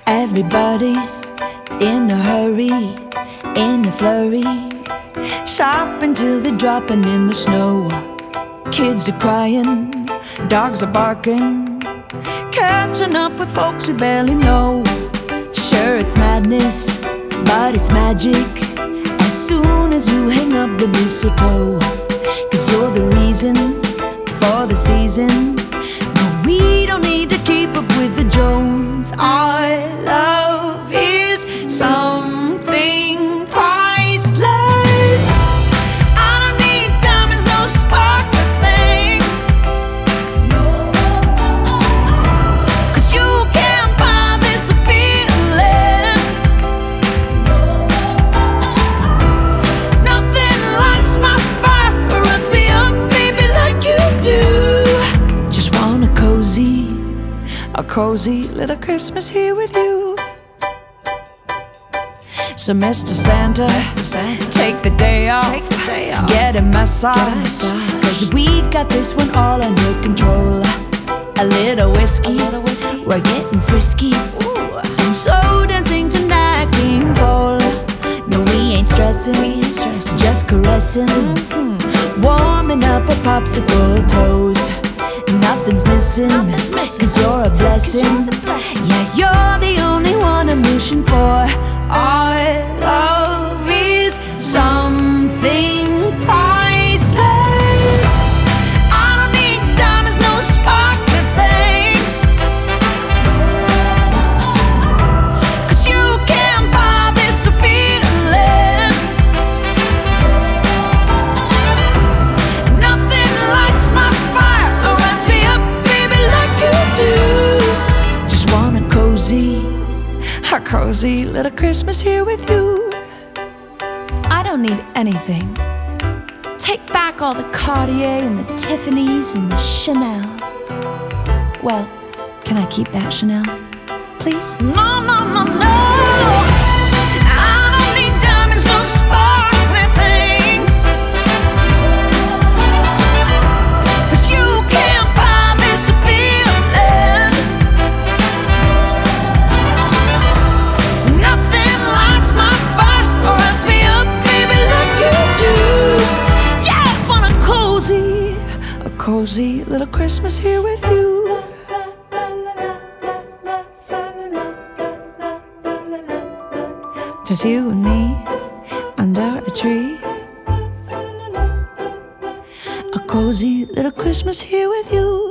Everybody's in a hurry, in a flurry, shopping till they're dropping in the snow. Kids are crying, dogs are barking, catching up with folks we barely know. Sure, it's madness, but it's magic as soon as you hang up the mistletoe. 'Cause you're the reason for the season. No, we don't need to keep up with the Jones. Our love is something priceless. I don't need diamonds, no sparkly things, 'cause you can't buy this feeling. Nothing lights my fire or runs me up, baby, like you do. Just want a cozy little Christmas here with you. So Mr. Santa, take the day off, get a massage, 'cause we got this one all under control. A little whiskey, we're getting frisky, and so dancing to Nat King Cole. No, we ain't stressing, just caressing, warming up our popsicle toes. Nothing's missing, 'cause you're a blessing. Yeah, you're the only one I'm wishing for. Our love is something priceless. I don't need diamonds, no sparkly things, 'cause you can't buy this feeling. Nothing lights my fire or runs me up, baby, like you do. Just want a cozy little Christmas here with you. I don't need anything. Take back all the Cartier and the Tiffany's and the Chanel. Well, can I keep that Chanel, please? No, no, no, no. I don't need diamonds, no sparkly things, 'cause you can't buy this feeling. Nothing lights my fire or runs me up, baby, like you do. Just want a cozy little Christmas here with you. Just you and me under a tree. A cozy little Christmas here with you.